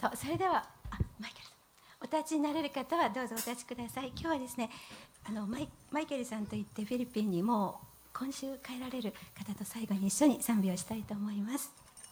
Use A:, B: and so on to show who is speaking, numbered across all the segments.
A: それではマイケルさん、お立ちになれる方はどうぞお立ちください。今日はですね、マイケルさんといってフィリピンにもう今週帰られる方と最後に一緒に賛美をしたいと思います。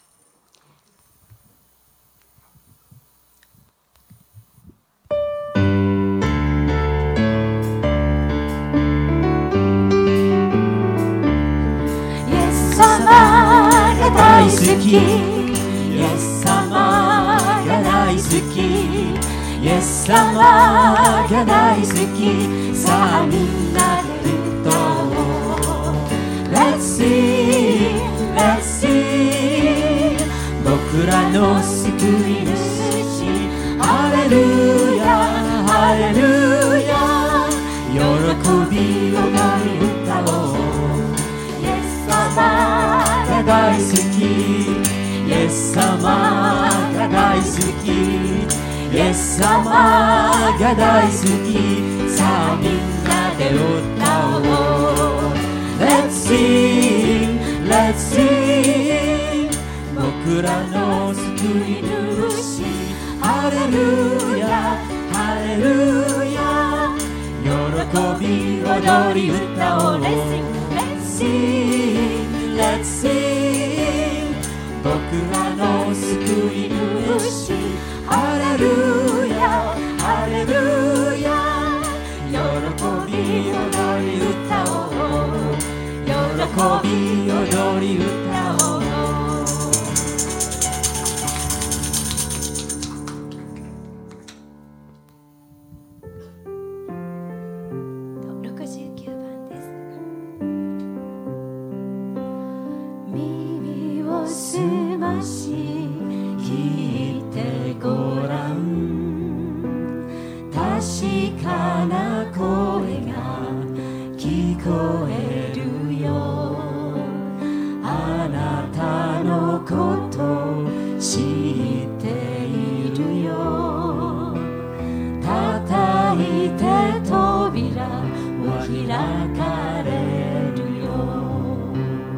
A: イエス様が大好き、イエス様が大好き、イエス様が大好き、さあみんなで歌おう。 Let's sing, let's sing、 僕らの救い主、ハレルヤハレルヤ、喜びを歌おう。イエス様が大好き、イエス様が大好き、イエス様が大好き、さあみんなで歌おう。 Let's sing, let's sing、 僕らの救い主、ハレルヤハレルヤ、喜び踊り歌おう。 Let's sing, let's sing、 僕らの救い主、ハレルヤハレルヤ、喜び踊り歌おう。喜び踊り歌おう。69番です。耳を澄まし聞いてごらん、確かな声が聞こえるよ。あなたのこと知っているよ。叩いて扉を開かれるよ。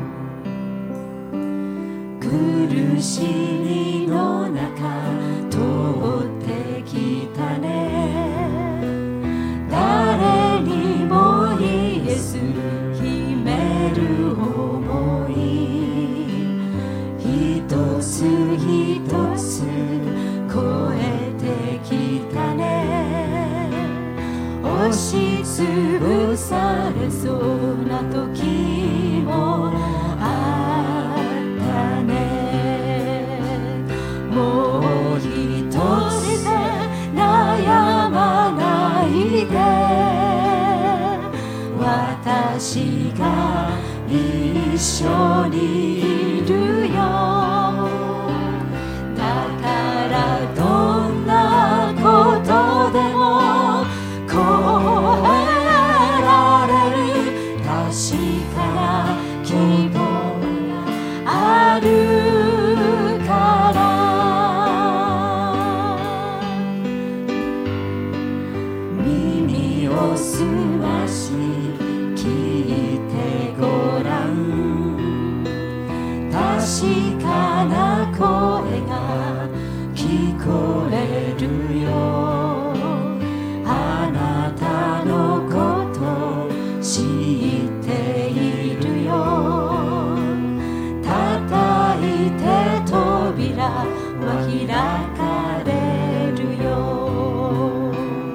A: 苦しみの中通ってきたね。誰にもイエス秘める想い、一つ一つ超えてきたね。押しつぶされそうな時もあったね。もう一人で悩まないで、私が一緒にいるよ。だからどんなことでも越えられる、確かな希望があるから。耳を澄まし聞いてごらん、確かな声が聞こえるよ。あなたのこと知っているよ。叩いて扉は開かれるよ。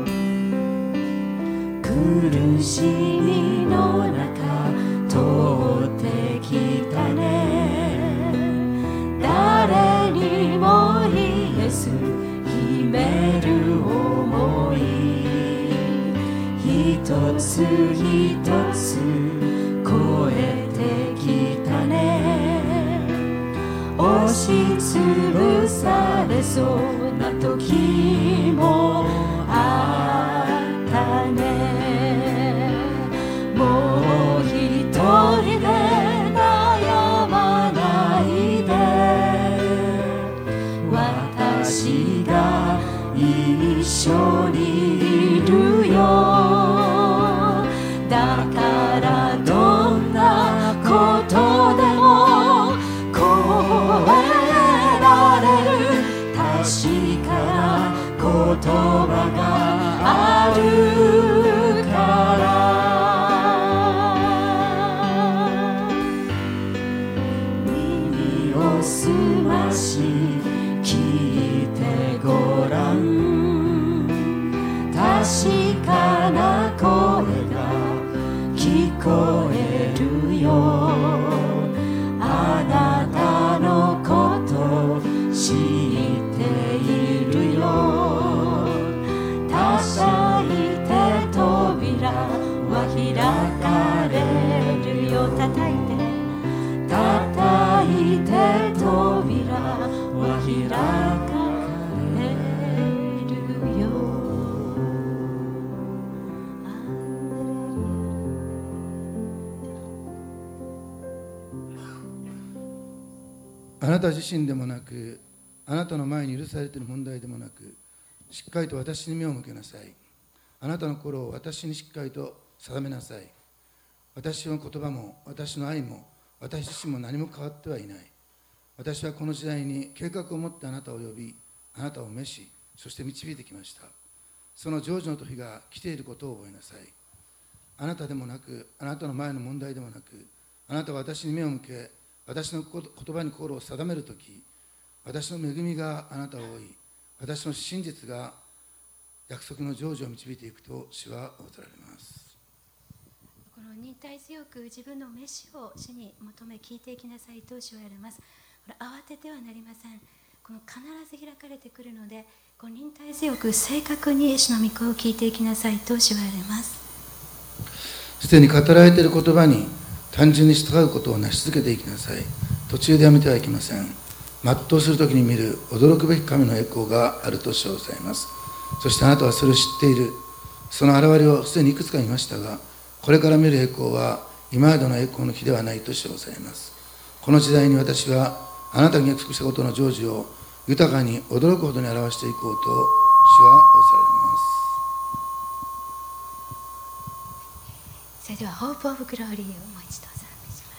A: 苦しみの中通ってきたね。誰にもイエス秘める想い、一つ一つ超えてきたね。押しつぶされそうな時もあったね。もう一人で悩まないで、私が一緒にいるよ。だからどんなことでも越えられる、確かし聞いてごらん。確かな声が聞こえるよ。あなたのこと知っているよ。叩いて扉は開かれるよ。叩いて扉は開かれるよ。
B: あなた自身でもなく、あなたの前に許されている問題でもなく、しっかりと私に目を向けなさい。あなたの心を私にしっかりと定めなさい。私の言葉も私の愛も私自身も何も変わってはいない。私はこの時代に計画を持ってあなたを呼び、あなたを召し、そして導いてきました。その成就の時が来ていることを覚えなさい。あなたでもなく、あなたの前の問題でもなく、あなたは私に目を向け、私の言葉に心を定めるとき、私の恵みがあなたを追い、私の真実が約束の成就を導いていくと主は仰せられます。
C: この忍耐強く自分の召しを主に求め聞いていきなさいと主は言われます。これ慌ててはなりません。この必ず開かれてくるので、この忍耐強く正確に主の御声を聞いていきなさいと主は言われます。
B: すでに語られている言葉に単純に従うことを成し続けていきなさい。途中でやめてはいけません。全うするときに見る驚くべき神の栄光があると主はおっしゃいます。そしてあなたはそれを知っている。その現れをすでにいくつか見ましたが、これから見る栄光は今までの栄光の日ではないと主はおっしゃいます。この時代に私はあなたに約束したことの成就を豊かに驚くほどに表していこうと主はおっしゃられます。
C: それではホープオブグローリーをもう一度賛美します。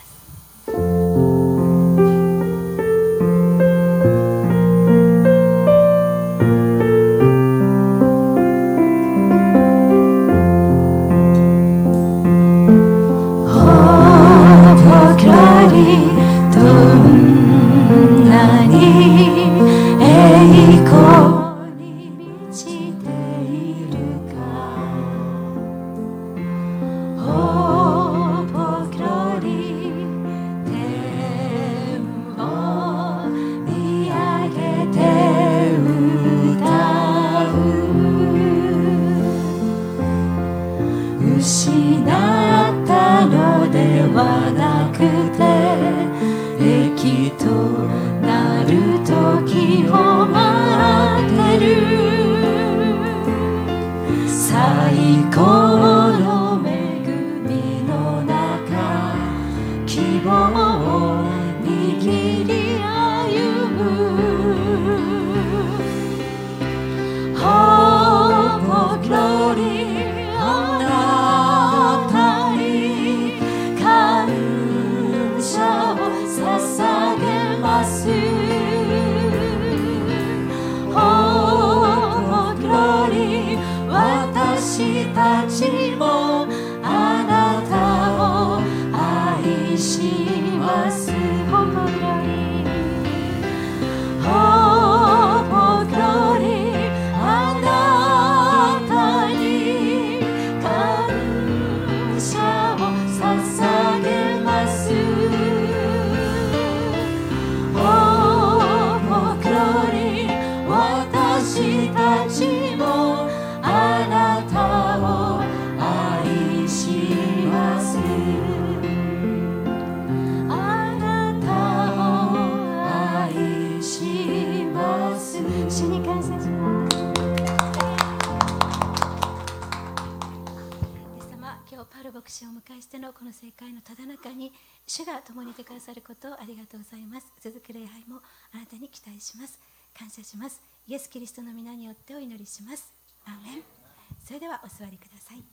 C: 主が共にいてくださることをありがとうございます。続く礼拝もあなたに期待します。感謝します。イエス・キリストの皆によってお祈りします。アーメン。それではお座りください。